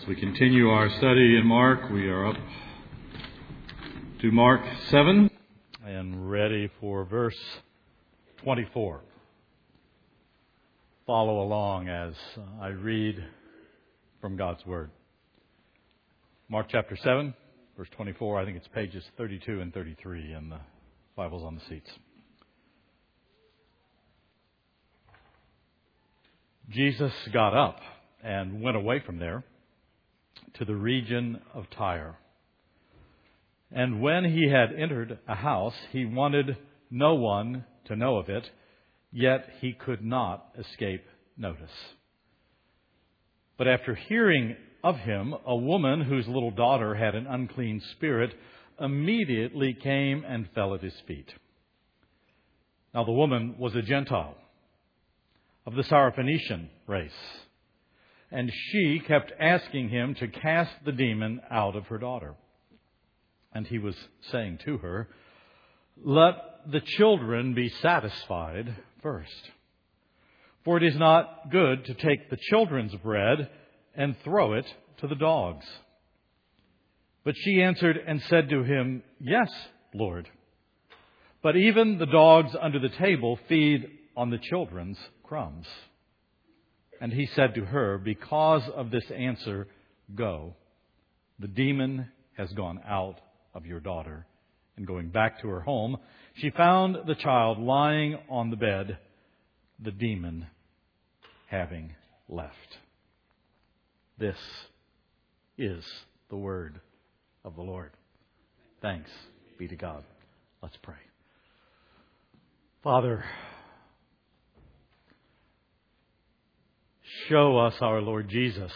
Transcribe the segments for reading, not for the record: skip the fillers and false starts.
As we continue our study in Mark, we are up to Mark 7 and ready for verse 24. Follow along as I read from God's Word. Mark chapter 7, verse 24. I think it's pages 32 and 33 in the Bibles on the seats. Jesus got up and went away from there to the region of Tyre. And when he had entered a house, he wanted no one to know of it, yet he could not escape notice. But after hearing of him, a woman whose little daughter had an unclean spirit immediately came and fell at his feet. Now the woman was a Gentile of the Syrophoenician race, and she kept asking him to cast the demon out of her daughter. And he was saying to her, "Let the children be satisfied first. For it is not good to take the children's bread and throw it to the dogs." But she answered and said to him, "Yes, Lord. But even the dogs under the table feed on the children's crumbs." And he said to her, "Because of this answer, go. The demon has gone out of your daughter." And going back to her home, she found the child lying on the bed, the demon having left. This is the word of the Lord. Thanks be to God. Let's pray. Father, show us our Lord Jesus.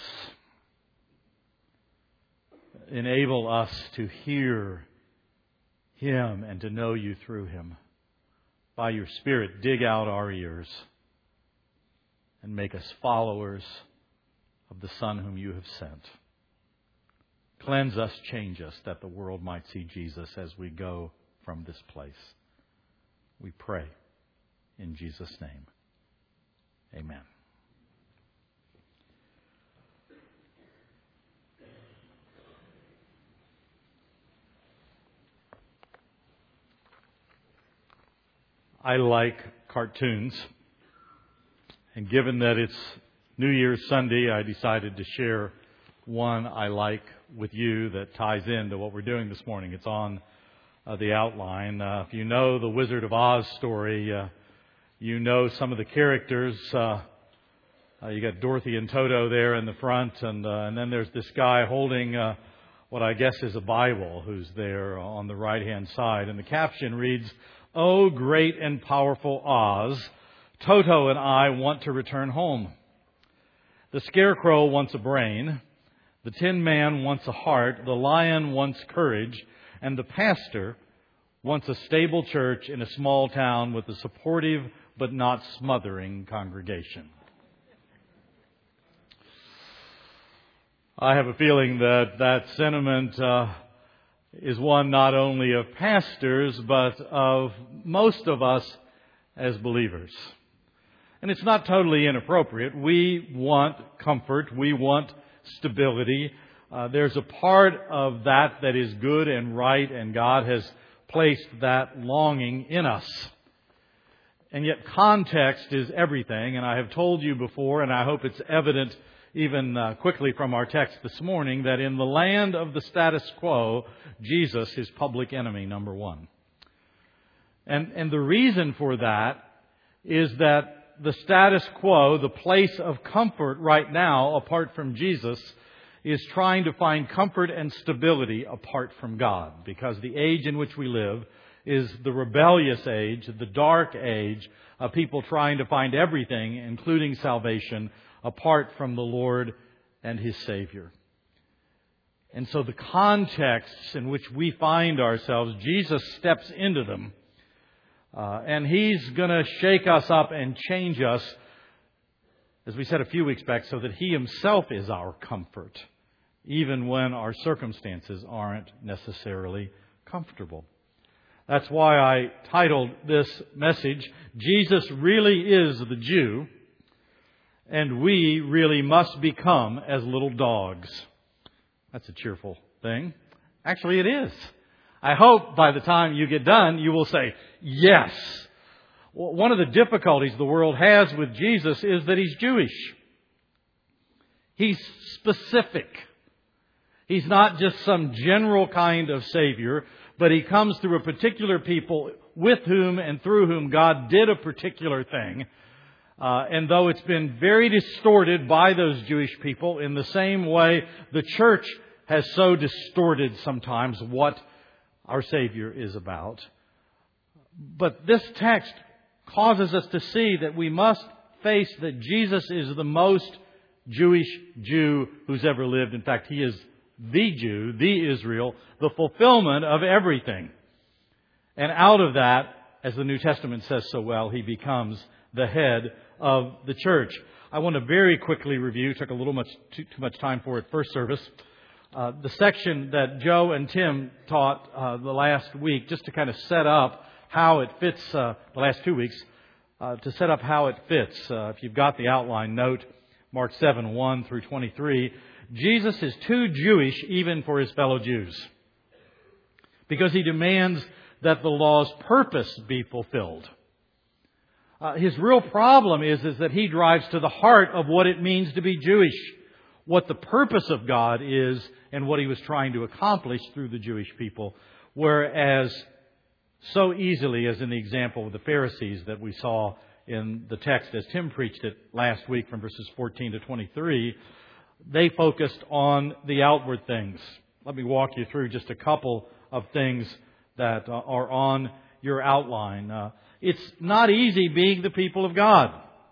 Enable us to hear Him and to know You through Him. By Your Spirit, dig out our ears and make us followers of the Son whom You have sent. Cleanse us, change us, that the world might see Jesus as we go from this place. We pray in Jesus' name. Amen. I like cartoons, and given that it's New Year's Sunday, I decided to share one I like with you that ties into what we're doing this morning. It's on the outline. If you know the Wizard of Oz story, you know some of the characters. You got Dorothy and Toto there in the front, and then there's this guy holding what I guess is a Bible who's there on the right-hand side. And the caption reads, "Oh, great and powerful Oz, Toto and I want to return home. The Scarecrow wants a brain, the Tin Man wants a heart, the Lion wants courage, and the pastor wants a stable church in a small town with a supportive but not smothering congregation." I have a feeling that that sentiment is one not only of pastors, but of most of us as believers. And it's not totally inappropriate. We want comfort. We want stability. There's a part of that that is good and right, and God has placed that longing in us. And yet context is everything, and I have told you before, and I hope it's evident even quickly from our text this morning, that in the land of the status quo, Jesus is public enemy number one. And the reason for that is that the status quo, the place of comfort right now, apart from Jesus, is trying to find comfort and stability apart from God. Because the age in which we live is the rebellious age, the dark age of people trying to find everything, including salvation, apart from the Lord and His Savior. And so the contexts in which we find ourselves, Jesus steps into them. And He's going to shake us up and change us, as we said a few weeks back, so that He Himself is our comfort, even when our circumstances aren't necessarily comfortable. That's why I titled this message, "Jesus Really Is the Jew, and We Really Must Become as Little Dogs." That's a cheerful thing. Actually, it is. I hope by the time you get done, you will say, yes. One of the difficulties the world has with Jesus is that He's Jewish. He's specific. He's not just some general kind of Savior, but He comes through a particular people with whom and through whom God did a particular thing. And though it's been very distorted by those Jewish people, in the same way the church has so distorted sometimes what our Savior is about. But this text causes us to see that we must face that Jesus is the most Jewish Jew who's ever lived. In fact, He is the Jew, the Israel, the fulfillment of everything. And out of that, as the New Testament says so well, He becomes the head of the church. I want to very quickly review, took a little too much time for it, first service, the section that Joe and Tim taught the last week, just to kind of set up how it fits, the last 2 weeks, to set up how it fits. If you've got the outline, note Mark 7, 1 through 23. Jesus is too Jewish even for His fellow Jews, because He demands that the law's purpose be fulfilled. His real problem is that He drives to the heart of what it means to be Jewish, what the purpose of God is, and what He was trying to accomplish through the Jewish people. Whereas so easily, as in the example of the Pharisees that we saw in the text as Tim preached it last week from verses 14 to 23, they focused on the outward things. Let me walk you through just a couple of things that are on your outline. It's not easy being the people of God.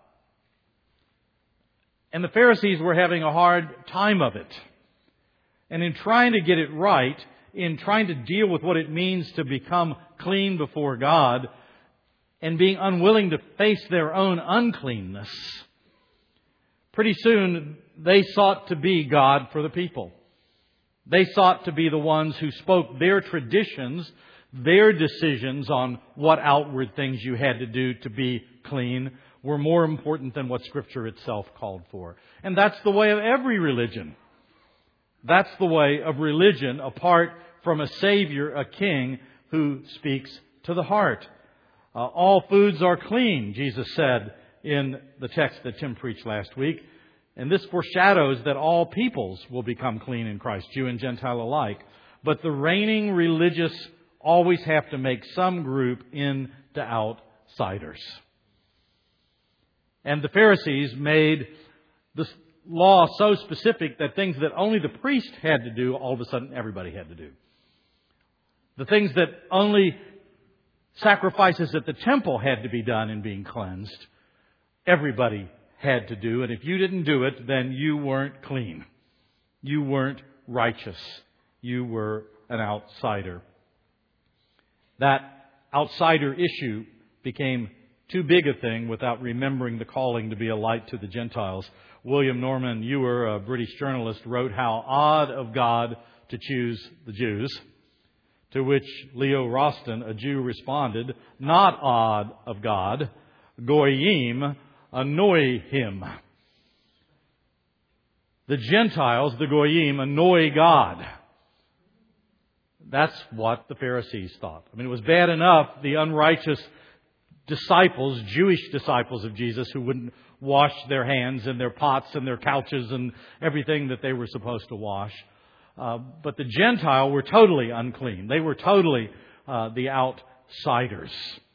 And the Pharisees were having a hard time of it. And in trying to get it right, in trying to deal with what it means to become clean before God, and being unwilling to face their own uncleanness, pretty soon they sought to be God for the people. They sought to be the ones who spoke their traditions, their decisions on what outward things you had to do to be clean were more important than what Scripture itself called for. And that's the way of every religion. That's the way of religion apart from a Savior, a King who speaks to the heart. All foods are clean, Jesus said in the text that Tim preached last week. And this foreshadows that all peoples will become clean in Christ, Jew and Gentile alike. But the reigning religious always have to make some group into outsiders. And the Pharisees made this law so specific that things that only the priest had to do, all of a sudden everybody had to do. The things that only sacrifices at the temple had to be done in being cleansed, everybody had to do. And if you didn't do it, then you weren't clean. You weren't righteous. You were an outsider. That outsider issue became too big a thing without remembering the calling to be a light to the Gentiles. William Norman Ewer, a British journalist, wrote how odd of God to choose the Jews. To which Leo Roston, a Jew, responded, not odd of God, Goyim annoy Him. The Gentiles, the Goyim, annoy God. That's what the Pharisees thought. I mean, it was bad enough the unrighteous disciples, Jewish disciples of Jesus, who wouldn't wash their hands and their pots and their couches and everything that they were supposed to wash. But the Gentile were totally unclean. They were totally the outsiders.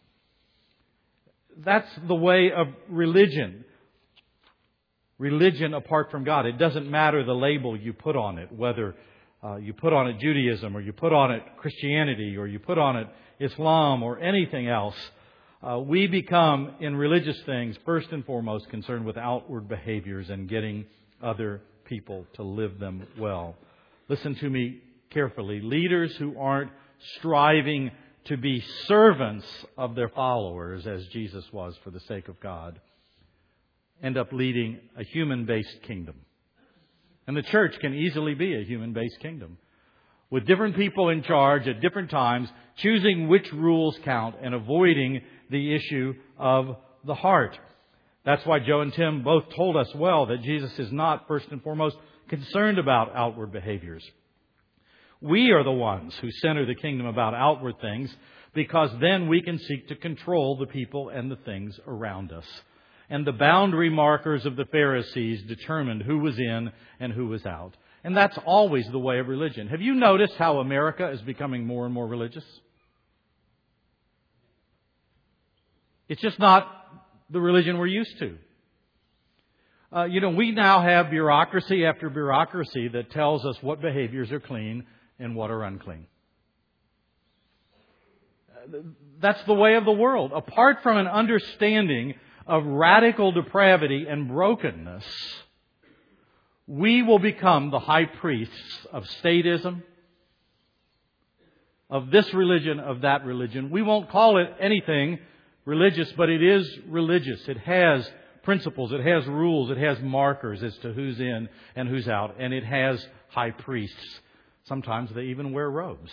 That's the way of religion. Religion apart from God. It doesn't matter the label you put on it, whether you put on it Judaism or you put on it Christianity or you put on it Islam or anything else. We become, in religious things, first and foremost concerned with outward behaviors and getting other people to live them well. Listen to me carefully. Leaders who aren't striving to be servants of their followers, as Jesus was for the sake of God, end up leading a human-based kingdom. And the church can easily be a human-based kingdom, with different people in charge at different times, choosing which rules count and avoiding the issue of the heart. That's why Joe and Tim both told us well that Jesus is not first and foremost concerned about outward behaviors. We are the ones who center the kingdom about outward things, because then we can seek to control the people and the things around us. And the boundary markers of the Pharisees determined who was in and who was out. And that's always the way of religion. Have you noticed how America is becoming more and more religious? It's just not the religion we're used to. We now have bureaucracy after bureaucracy that tells us what behaviors are clean and what are unclean. That's the way of the world. Apart from an understanding of radical depravity and brokenness, we will become the high priests of statism, of this religion, of that religion. We won't call it anything religious, but it is religious. It has principles, it has rules, it has markers as to who's in and who's out, and it has high priests. Sometimes they even wear robes.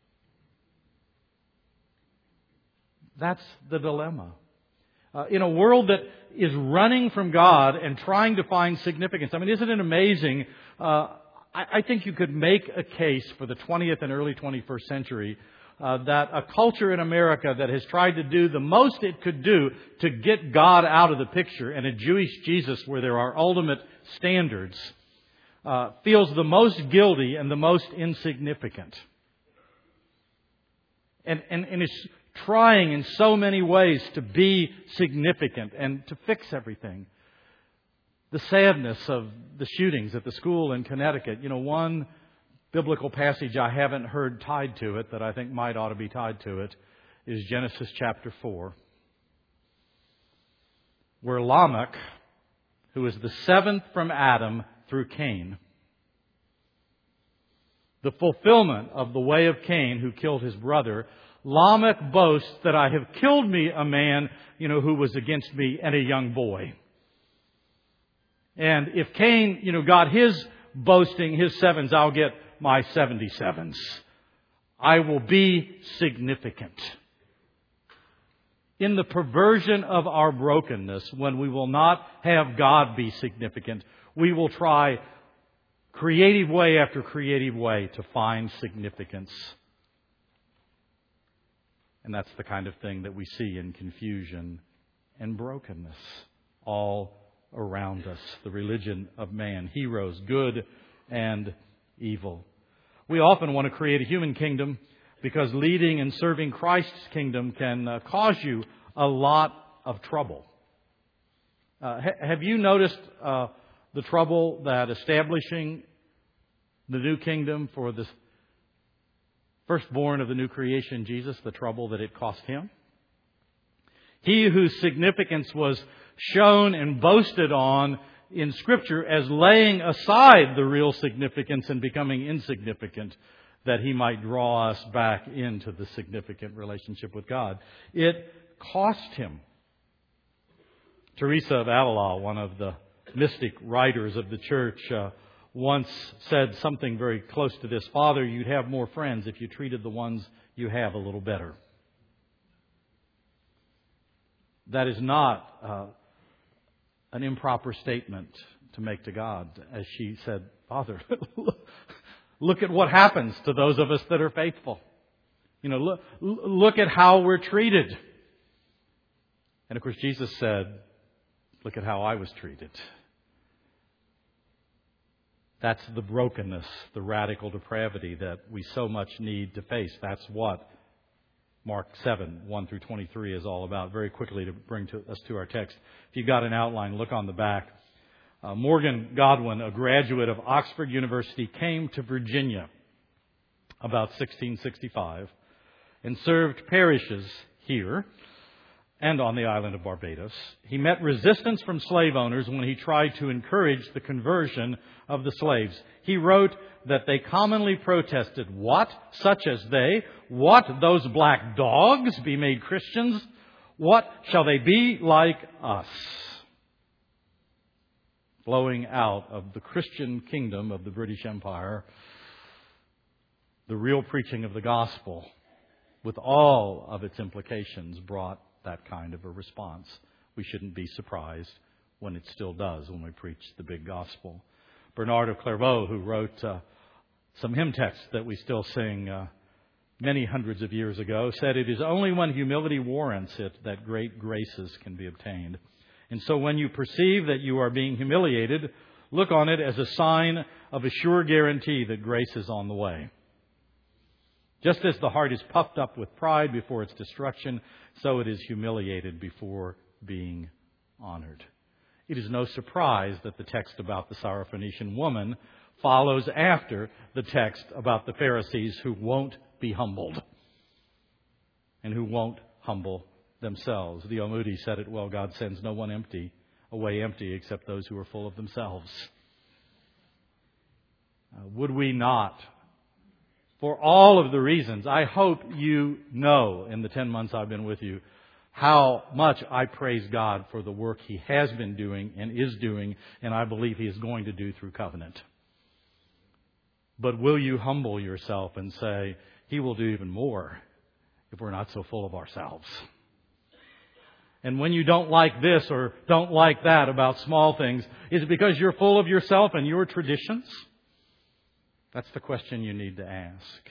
That's the dilemma. In a world that is running from God and trying to find significance. I mean, isn't it amazing? I think you could make a case for the 20th and early 21st century that a culture in America that has tried to do the most it could do to get God out of the picture, and a Jewish Jesus where there are ultimate standards, feels the most guilty and the most insignificant. And is trying in so many ways to be significant and to fix everything. The sadness of the shootings at the school in Connecticut. One biblical passage I haven't heard tied to it that I think might ought to be tied to it is Genesis chapter 4, where Lamech, who is the seventh from Adam through Cain, the fulfillment of the way of Cain who killed his brother, Lamech boasts that I have killed me a man, who was against me and a young boy. And if Cain, got his boasting, his sevens, I'll get my 77s. I will be significant. In the perversion of our brokenness, when we will not have God be significant, we will try creative way after creative way to find significance. And that's the kind of thing that we see in confusion and brokenness all around us. The religion of man. Heroes, good and evil. We often want to create a human kingdom because leading and serving Christ's kingdom can cause you a lot of trouble. Have you noticed the trouble that establishing the new kingdom for the firstborn of the new creation, Jesus, the trouble that it cost him? He whose significance was shown and boasted on in Scripture as laying aside the real significance and becoming insignificant, that he might draw us back into the significant relationship with God. It cost him. Teresa of Avila, one of the mystic writers of the church, once said something very close to this: Father, you'd have more friends if you treated the ones you have a little better. That is not an improper statement to make to God. As she said, Father, look at what happens to those of us that are faithful. Look at how we're treated. And of course, Jesus said, look at how I was treated. That's the brokenness, the radical depravity that we so much need to face. That's what Mark 7, 1 through 23 is all about. Very quickly to bring us to our text. If you've got an outline, look on the back. Morgan Godwin, a graduate of Oxford University, came to Virginia about 1665 and served parishes here and on the island of Barbados. He met resistance from slave owners when he tried to encourage the conversion of the slaves. He wrote that they commonly protested, "What? Such as they? What? Those black dogs be made Christians? What shall they be like us?" Flowing out of the Christian kingdom of the British Empire, the real preaching of the gospel, with all of its implications, brought that kind of a response. We shouldn't be surprised when it still does when we preach the big gospel. Bernard of Clairvaux, who wrote some hymn texts that we still sing many hundreds of years ago, said, "It is only when humility warrants it that great graces can be obtained." And so when you perceive that you are being humiliated, look on it as a sign of a sure guarantee that grace is on the way. Just as the heart is puffed up with pride before its destruction, so it is humiliated before being honored. It is no surprise that the text about the Syrophoenician woman follows after the text about the Pharisees who won't be humbled and who won't humble themselves. D.L. Moody said it well, God sends no one away empty except those who are full of themselves. Would we not, for all of the reasons, I hope you know in the 10 months I've been with you, how much I praise God for the work He has been doing and is doing, and I believe He is going to do through covenant. But will you humble yourself and say, He will do even more if we're not so full of ourselves? And when you don't like this or don't like that about small things, is it because you're full of yourself and your traditions? That's the question you need to ask.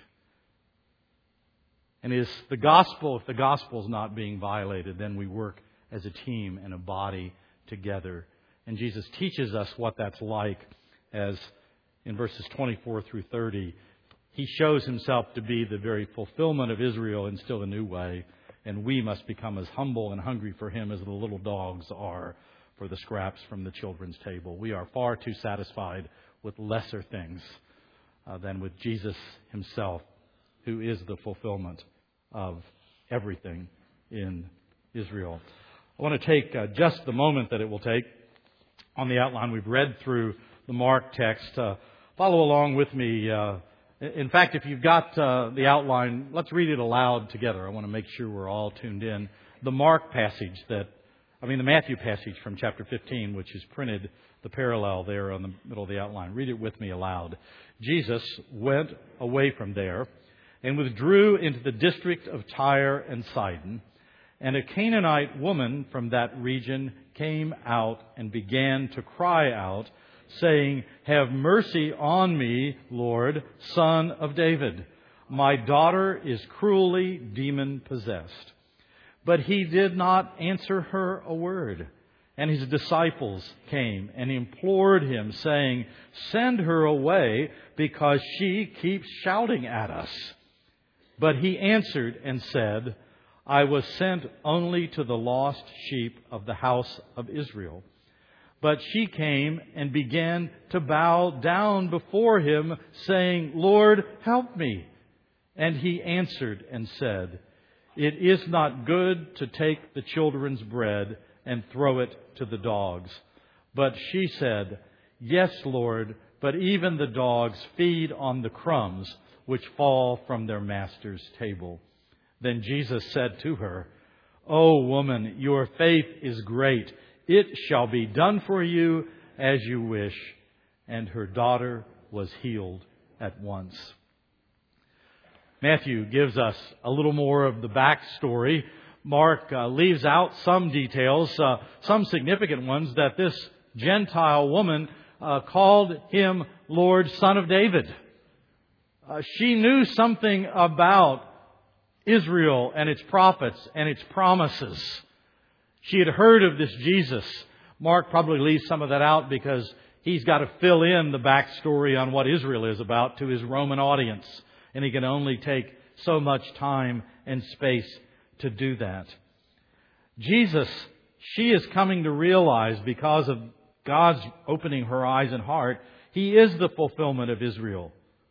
And is the gospel, if the gospel is not being violated, then we work as a team and a body together. And Jesus teaches us what that's like as in verses 24 through 30. He shows Himself to be the very fulfillment of Israel in still a new way. And we must become as humble and hungry for Him as the little dogs are for the scraps from the children's table. We are far too satisfied with lesser things than with Jesus Himself, who is the fulfillment of everything in Israel. I want to take just the moment that it will take on the outline. We've read through the Mark text. Follow along with me. In fact, if you've got the outline, let's read it aloud together. I want to make sure we're all tuned in. The Matthew passage from chapter 15, which is printed, the parallel there on the middle of the outline. Read it with me aloud. Jesus went away from there and withdrew into the district of Tyre and Sidon. And a Canaanite woman from that region came out and began to cry out, saying, "Have mercy on me, Lord, Son of David. My daughter is cruelly demon-possessed." But He did not answer her a word. And His disciples came and implored Him, saying, "Send her away, because she keeps shouting at us." But He answered and said, "I was sent only to the lost sheep of the house of Israel." But she came and began to bow down before Him, saying, "Lord, help me." And He answered and said, "It is not good to take the children's bread and throw it to the dogs." But she said, "Yes, Lord, but even the dogs feed on the crumbs which fall from their master's table." Then Jesus said to her, "O woman, your faith is great. It shall be done for you as you wish." And her daughter was healed at once. Matthew gives us a little more of the backstory. Mark leaves out some details, some significant ones, that this Gentile woman called Him Lord, Son of David. She knew something about Israel and its prophets and its promises. She had heard of this Jesus. Mark probably leaves some of that out because he's got to fill in the backstory on what Israel is about to his Roman audience. And he can only take so much time and space to do that. Jesus, she is coming to realize, because of God's opening her eyes and heart, He is the fulfillment of Israel.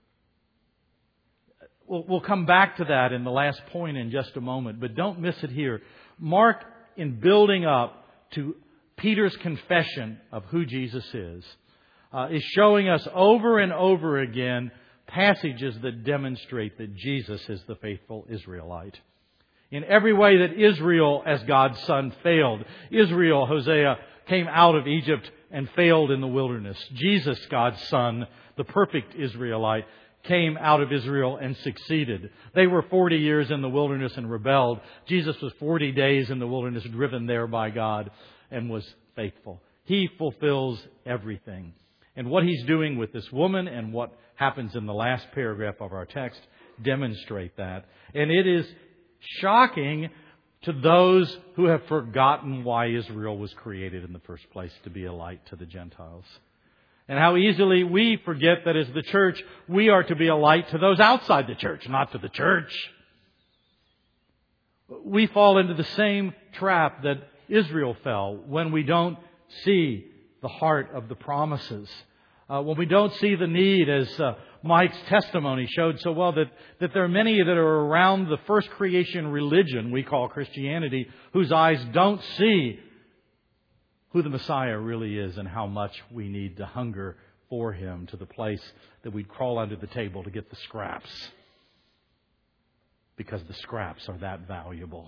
We'll come back to that in the last point in just a moment, but don't miss it here. Mark, in building up to Peter's confession of who Jesus is showing us over and over again passages that demonstrate that Jesus is the faithful Israelite. In every way that Israel, as God's Son, failed. Israel, Hosea, came out of Egypt and failed in the wilderness. Jesus, God's Son, the perfect Israelite, came out of Israel and succeeded. They were 40 years in the wilderness and rebelled. Jesus was 40 days in the wilderness, driven there by God, and was faithful. He fulfills everything. And what He's doing with this woman and what happens in the last paragraph of our text demonstrate that. And it is shocking to those who have forgotten why Israel was created in the first place, to be a light to the Gentiles. And how easily we forget that as the church, we are to be a light to those outside the church, not to the church. We fall into the same trap that Israel fell when we don't see the heart of the promises. When we don't see the need, as Mike's testimony showed so well, that there are many that are around the first creation religion we call Christianity, whose eyes don't see who the Messiah really is and how much we need to hunger for Him, to the place that we'd crawl under the table to get the scraps, because the scraps are that valuable.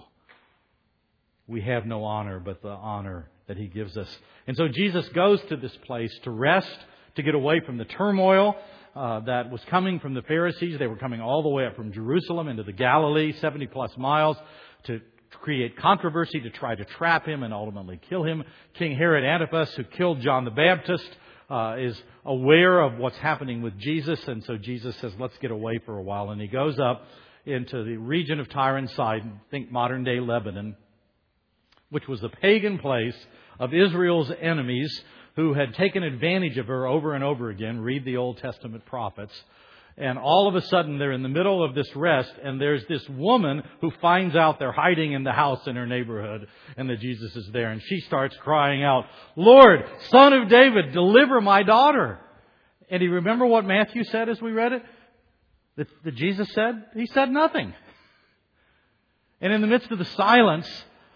We have no honor but the honor that He gives us. And so Jesus goes to this place to rest, to get away from the turmoil that was coming from the Pharisees. They were coming all the way up from Jerusalem into the Galilee, 70 plus miles, to create controversy, to try to trap Him and ultimately kill Him. King Herod Antipas, who killed John the Baptist, is aware of what's happening with Jesus. And so Jesus says, let's get away for a while. And He goes up into the region of Tyre and Sidon, think modern day Lebanon, which was the pagan place of Israel's enemies who had taken advantage of her over and over again. Read the Old Testament prophets. And all of a sudden they're in the middle of this rest, and there's this woman who finds out they're hiding in the house in her neighborhood and that Jesus is there. And she starts crying out, "Lord, Son of David, deliver my daughter." And do you remember what Matthew said as we read it? That Jesus said? He said nothing. And in the midst of the silence,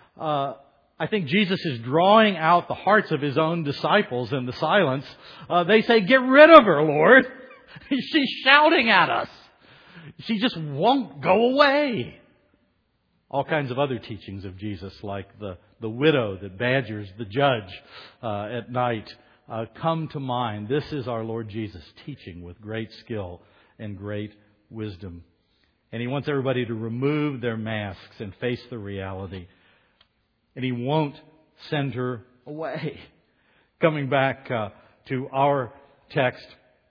I think Jesus is drawing out the hearts of His own disciples in the silence. They say, "Get rid of her, Lord. She's shouting at us. She just won't go away." All kinds of other teachings of Jesus, like the widow that badgers the judge at night, come to mind. This is our Lord Jesus teaching with great skill and great wisdom. And He wants everybody to remove their masks and face the reality. And He won't send her away. Coming back to our text,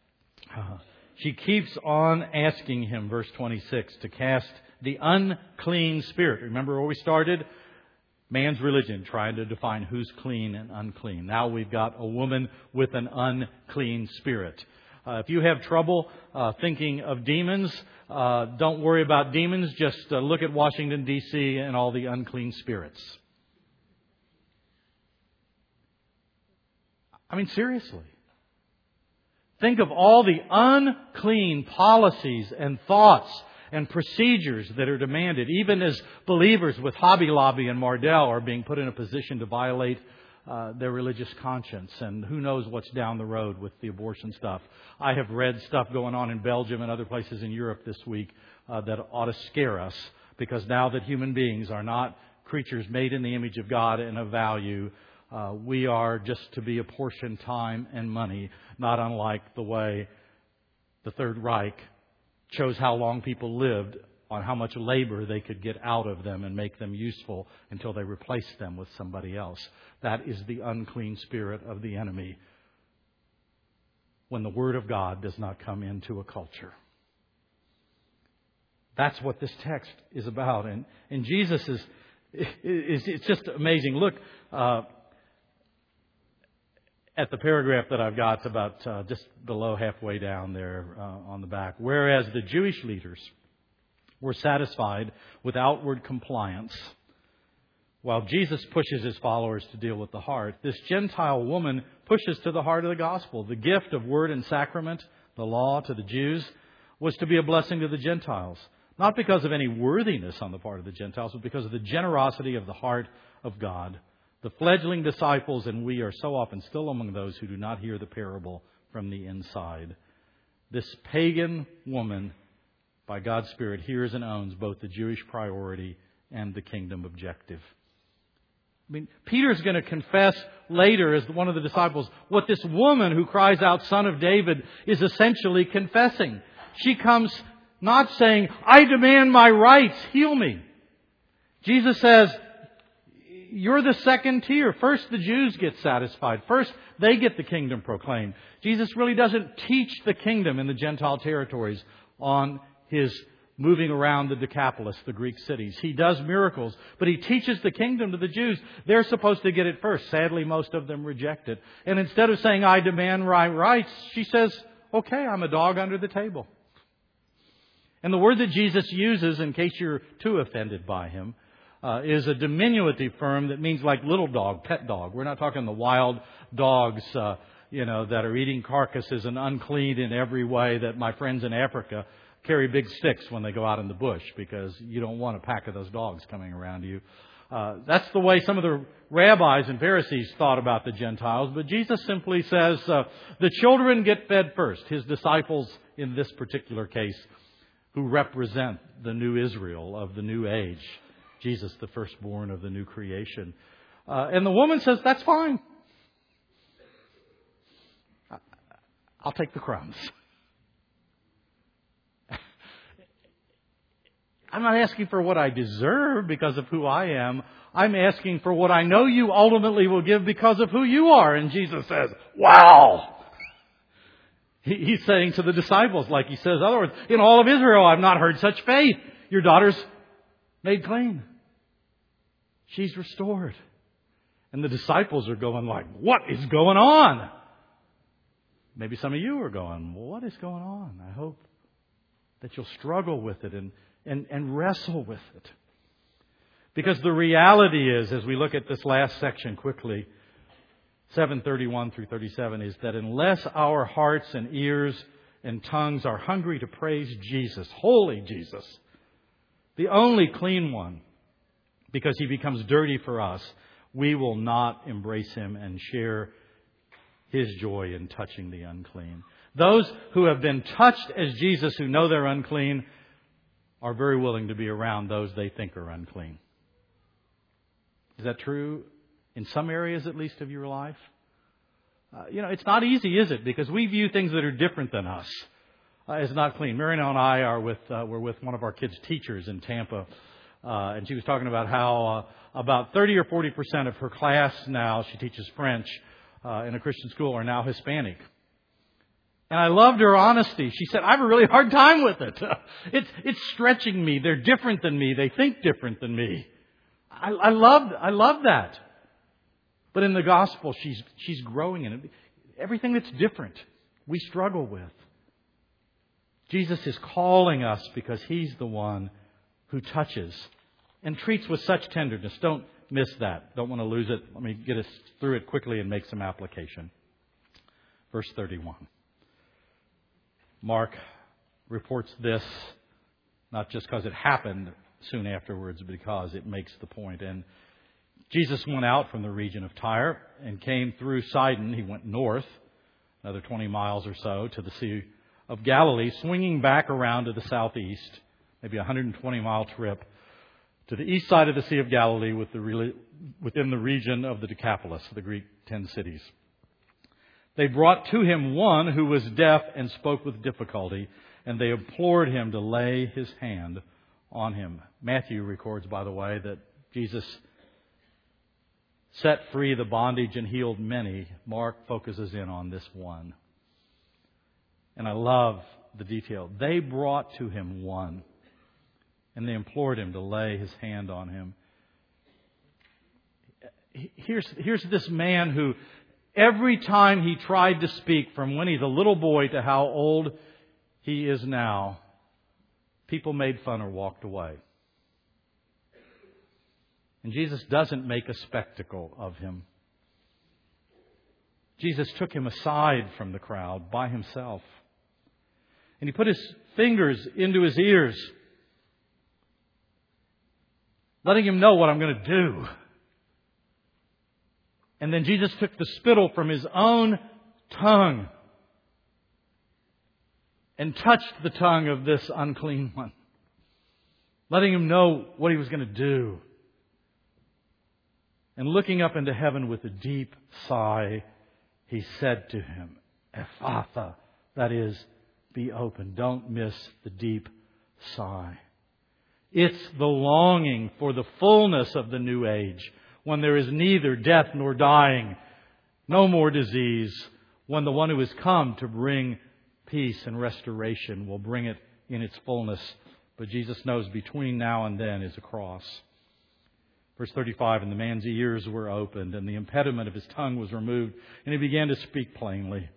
she keeps on asking Him, verse 26, to cast the unclean spirit. Remember where we started? Man's religion, trying to define who's clean and unclean. Now we've got a woman with an unclean spirit. If you have trouble thinking of demons, don't worry about demons. Just look at Washington, D.C. and all the unclean spirits. I mean, seriously. Think of all the unclean policies and thoughts and procedures that are demanded, even as believers with Hobby Lobby and Mardel are being put in a position to violate their religious conscience. And who knows what's down the road with the abortion stuff. I have read stuff going on in Belgium and other places in Europe this week that ought to scare us, because now that human beings are not creatures made in the image of God and of value, we are just to be apportioned time and money, not unlike the way the Third Reich chose how long people lived on how much labor they could get out of them and make them useful until they replaced them with somebody else. That is the unclean spirit of the enemy when the Word of God does not come into a culture. That's what this text is about. And Jesus it's just amazing. Look at the paragraph that I've got, about just below halfway down there on the back. Whereas the Jewish leaders were satisfied with outward compliance, while Jesus pushes His followers to deal with the heart, this Gentile woman pushes to the heart of the gospel. The gift of word and sacrament, the law to the Jews, was to be a blessing to the Gentiles. Not because of any worthiness on the part of the Gentiles, but because of the generosity of the heart of God. The fledgling disciples and we are so often still among those who do not hear the parable from the inside. This pagan woman, by God's Spirit, hears and owns both the Jewish priority and the kingdom objective. I mean, Peter's going to confess later, as one of the disciples, what this woman who cries out, "Son of David," is essentially confessing. She comes not saying, "I demand my rights, heal me." Jesus says, You're the second tier. First the Jews get satisfied. First they get the kingdom proclaimed. Jesus really doesn't teach the kingdom in the Gentile territories on His moving around the Decapolis, the Greek cities. He does miracles, but He teaches the kingdom to the Jews. They're supposed to get it first. Sadly, most of them reject it. And instead of saying, I demand right rights, she says, okay, I'm a dog under the table. And the word that Jesus uses, in case you're too offended by Him, is a diminutive term that means like little dog, pet dog. We're not talking the wild dogs, that are eating carcasses and unclean in every way that my friends in Africa carry big sticks when they go out in the bush because you don't want a pack of those dogs coming around you. That's the way some of the rabbis and Pharisees thought about the Gentiles. But Jesus simply says the children get fed first. His disciples in this particular case, who represent the new Israel of the new age. Jesus, the firstborn of the new creation. And the woman says, that's fine. I'll take the crumbs. I'm not asking for what I deserve because of who I am. I'm asking for what I know you ultimately will give because of who you are. And Jesus says, wow! He's saying to the disciples, like He says otherwise, in all of Israel I've not heard such faith. Your daughter's made clean. She's restored. And the disciples are going like, what is going on? Maybe some of you are going, well, what is going on? I hope that you'll struggle with it and wrestle with it. Because the reality is, as we look at this last section quickly, 7:31 through 37, is that unless our hearts and ears and tongues are hungry to praise Jesus, holy Jesus, the only clean one, because He becomes dirty for us, we will not embrace Him and share His joy in touching the unclean. Those who have been touched as Jesus, who know they're unclean, are very willing to be around those they think are unclean. Is that true in some areas, at least, of your life? It's not easy, is it? Because we view things that are different than us as not clean. Mariano and I were with one of our kids' teachers in Tampa, and she was talking about how about 30 or 40% of her class now, she teaches French in a Christian school, are now Hispanic. And I loved her honesty. She said, I have a really hard time with it. It's stretching me. They're different than me. They think different than me. I love that. But in the gospel, she's growing in it. Everything that's different, we struggle with. Jesus is calling us because He's the one who touches and treats with such tenderness. Don't miss that. Don't want to lose it. Let me get us through it quickly and make some application. Verse 31. Mark reports this, not just because it happened soon afterwards, but because it makes the point. And Jesus went out from the region of Tyre and came through Sidon. He went north, another 20 miles or so, to the Sea of Galilee, swinging back around to the southeast, maybe a 120-mile trip, to the east side of the Sea of Galilee within the region of the Decapolis, the Greek 10 cities. They brought to Him one who was deaf and spoke with difficulty, and they implored Him to lay His hand on him. Matthew records, by the way, that Jesus set free the bondage and healed many. Mark focuses in on this one. And I love the detail. They brought to Him one, and they implored Him to lay His hand on him. Here's this man who, every time he tried to speak, from when he's a little boy to how old he is now, people made fun or walked away. And Jesus doesn't make a spectacle of him. Jesus took him aside from the crowd by Himself. And He put His fingers into his ears, letting him know what I'm going to do. And then Jesus took the spittle from His own tongue and touched the tongue of this unclean one, letting him know what He was going to do. And looking up into heaven with a deep sigh, He said to him, Ephphatha, that is, be open. Don't miss the deep sigh. It's the longing for the fullness of the new age, when there is neither death nor dying, no more disease, when the one who has come to bring peace and restoration will bring it in its fullness. But Jesus knows between now and then is a cross. Verse 35, and the man's ears were opened, and the impediment of his tongue was removed, and he began to speak plainly.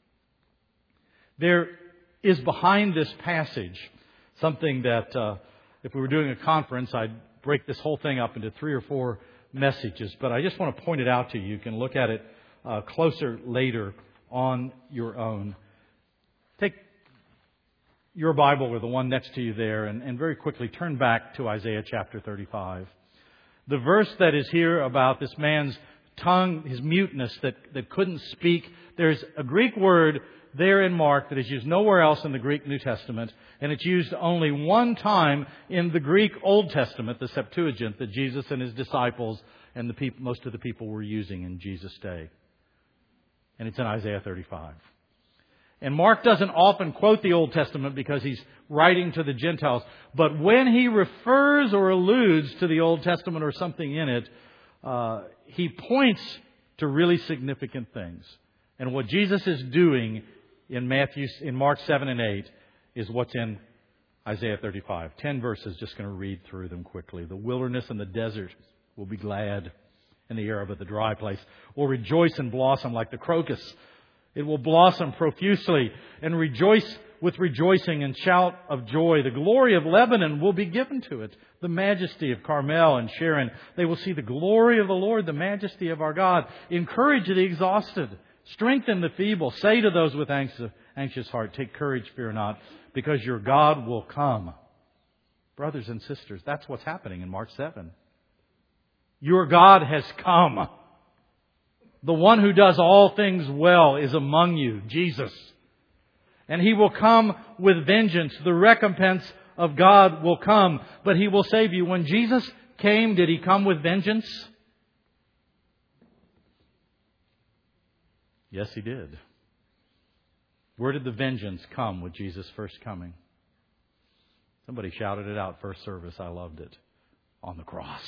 There is behind this passage something that, if we were doing a conference, I'd break this whole thing up into 3 or 4 messages. But I just want to point it out to you. You can look at it closer later on your own. Take your Bible or the one next to you there and very quickly turn back to Isaiah chapter 35. The verse that is here about this man's tongue, his muteness that couldn't speak. There's a Greek word there in Mark that is used nowhere else in the Greek New Testament, and it's used only one time in the Greek Old Testament, the Septuagint, that Jesus and His disciples and most of the people were using in Jesus' day. And it's in Isaiah 35. And Mark doesn't often quote the Old Testament because he's writing to the Gentiles. But when he refers or alludes to the Old Testament or something in it, he points to really significant things. And what Jesus is doing in Mark 7 and 8 is what's in Isaiah 35. 10 verses, just going to read through them quickly. The wilderness and the desert will be glad, and the Arab of the dry place will rejoice and blossom like the crocus. It will blossom profusely and rejoice with rejoicing and shout of joy. The glory of Lebanon will be given to it. The majesty of Carmel and Sharon. They will see the glory of the Lord, the majesty of our God. Encourage the exhausted. Strengthen the feeble. Say to those with anxious heart, take courage, fear not, because your God will come. Brothers and sisters, that's what's happening in Mark 7. Your God has come. The one who does all things well is among you, Jesus. And He will come with vengeance. The recompense of God will come, but He will save you. When Jesus came, did He come with vengeance? Yes, He did. Where did the vengeance come with Jesus' first coming? Somebody shouted it out first service. I loved it. On the cross.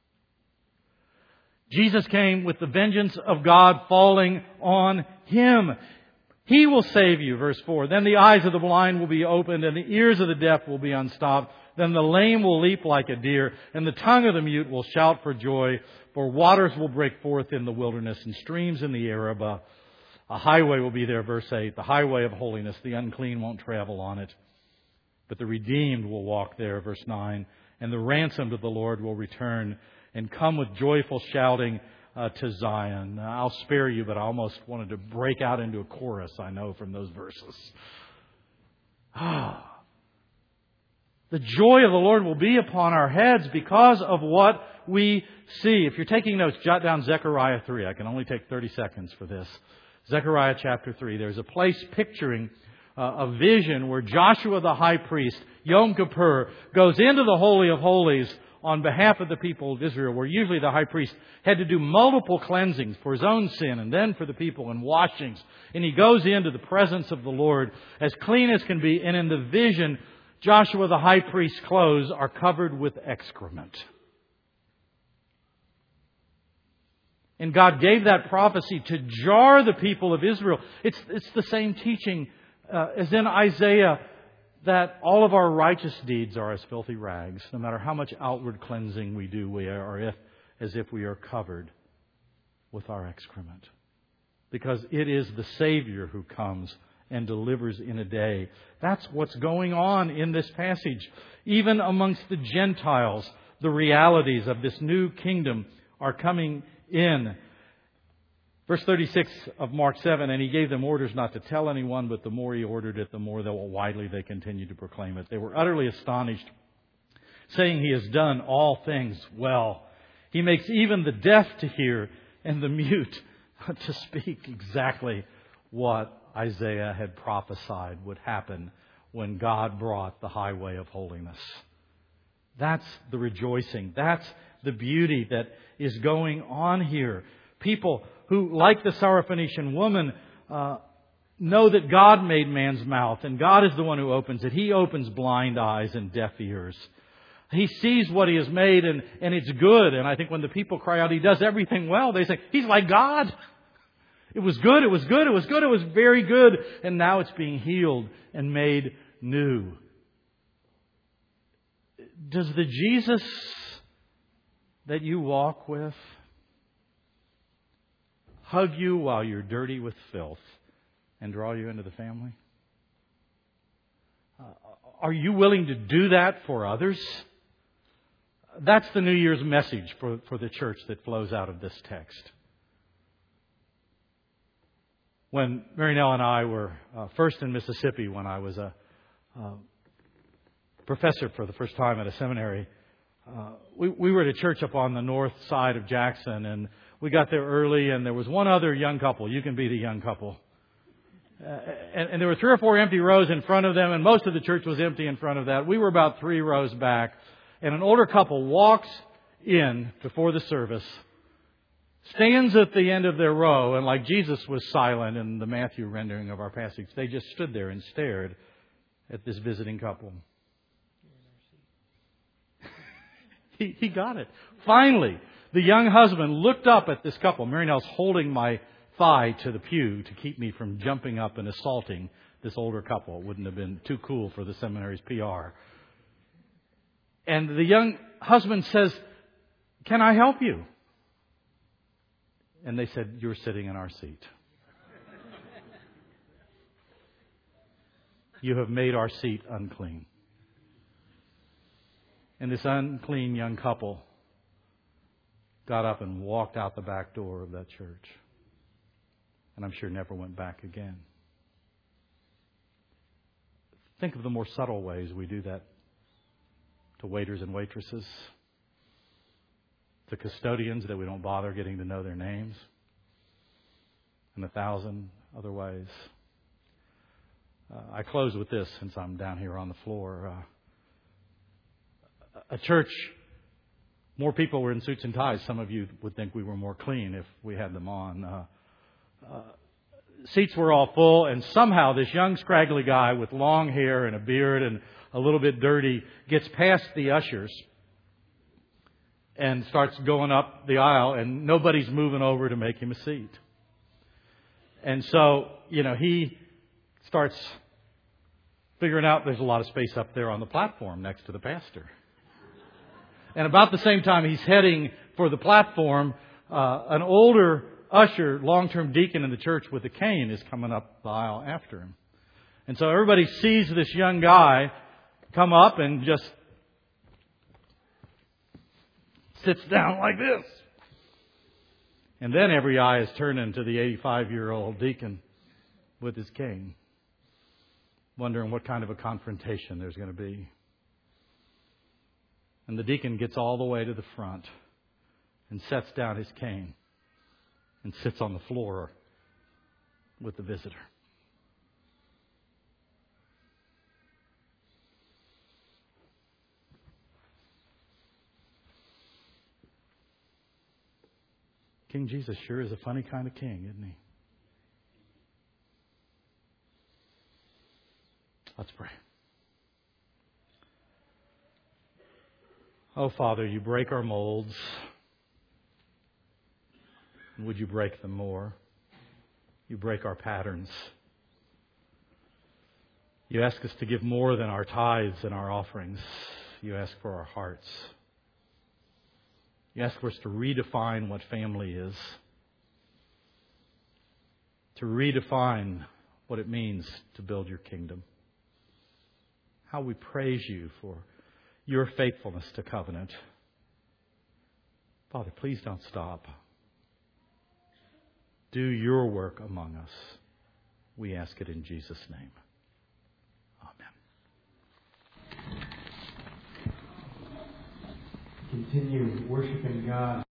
Jesus came with the vengeance of God falling on Him. He will save you, verse 4. Then the eyes of the blind will be opened, and the ears of the deaf will be unstopped. Then the lame will leap like a deer, and the tongue of the mute will shout for joy. For waters will break forth in the wilderness, and streams in the Arabah. A highway will be there, verse 8. The highway of holiness. The unclean won't travel on it, but the redeemed will walk there, verse 9. And the ransomed of the Lord will return and come with joyful shouting to Zion. Now, I'll spare you, but I almost wanted to break out into a chorus, I know, from those verses. The joy of the Lord will be upon our heads because of what we see. If you're taking notes, jot down Zechariah 3. I can only take 30 seconds for this. Zechariah chapter 3. There's a place picturing a vision where Joshua the high priest, Yom Kippur, goes into the Holy of Holies on behalf of the people of Israel, where usually the high priest had to do multiple cleansings for his own sin and then for the people and washings. And he goes into the presence of the Lord as clean as can be. And in the vision, Joshua the high priest's clothes are covered with excrement. And God gave that prophecy to jar the people of Israel. It's the same teaching as in Isaiah, that all of our righteous deeds are as filthy rags. No matter how much outward cleansing we do, we are as if we are covered with our excrement. Because it is the Savior who comes and delivers in a day. That's what's going on in this passage. Even amongst the Gentiles, the realities of this new kingdom are coming in. Verse 36 of Mark 7, and He gave them orders not to tell anyone, but the more He ordered it, the more widely they continued to proclaim it. They were utterly astonished, saying, He has done all things well. He makes even the deaf to hear and the mute to speak. Exactly what Isaiah had prophesied would happen when God brought the highway of holiness. That's the rejoicing. That's the beauty that is going on here. People who, like the Syrophoenician woman, know that God made man's mouth and God is the one who opens it. He opens blind eyes and deaf ears. He sees what He has made and it's good. And I think when the people cry out, He does everything well, they say, He's like God. It was good, it was good, it was good, it was very good. And now it's being healed and made new. Does the Jesus that you walk with hug you while you're dirty with filth and draw you into the family? Are you willing to do that for others? That's the New Year's message for the church that flows out of this text. When Mary Nell and I were first in Mississippi, when I was a professor for the first time at a seminary, we were at a church up on the north side of Jackson, and we got there early, and there was one other young couple. You can be the young couple. And there were 3 or 4 empty rows in front of them, and most of the church was empty in front of that. We were about 3 rows back, and an older couple walks in before the service, stands at the end of their row, and like Jesus was silent in the Matthew rendering of our passage, they just stood there and stared at this visiting couple. He got it. Finally, the young husband looked up at this couple. Mary Nell's holding my thigh to the pew to keep me from jumping up and assaulting this older couple. It wouldn't have been too cool for the seminary's PR. And the young husband says, "Can I help you?" And they said, "You're sitting in our seat. You have made our seat unclean." And this unclean young couple got up and walked out the back door of that church. And I'm sure never went back again. Think of the more subtle ways we do that to waiters and waitresses, to custodians that we don't bother getting to know their names, and 1,000 other ways. I close with this since I'm down here on the floor. A church, more people were in suits and ties. Some of you would think we were more clean if we had them on. Seats were all full, and somehow this young scraggly guy with long hair and a beard and a little bit dirty gets past the ushers and starts going up the aisle, and nobody's moving over to make him a seat. And so, he starts figuring out there's a lot of space up there on the platform next to the pastor. And about the same time he's heading for the platform, an older usher, long-term deacon in the church with a cane, is coming up the aisle after him. And so everybody sees this young guy come up and just sits down like this. And then every eye is turning to the 85-year-old deacon with his cane, wondering what kind of a confrontation there's going to be. And the deacon gets all the way to the front and sets down his cane and sits on the floor with the visitor. King Jesus sure is a funny kind of king, isn't he? Let's pray. Oh, Father, you break our molds. Would you break them more? You break our patterns. You ask us to give more than our tithes and our offerings. You ask for our hearts. You ask for us to redefine what family is, to redefine what it means to build your kingdom. How we praise you for your faithfulness to covenant. Father, please don't stop. Do your work among us. We ask it in Jesus' name. Amen. Continue worshiping God.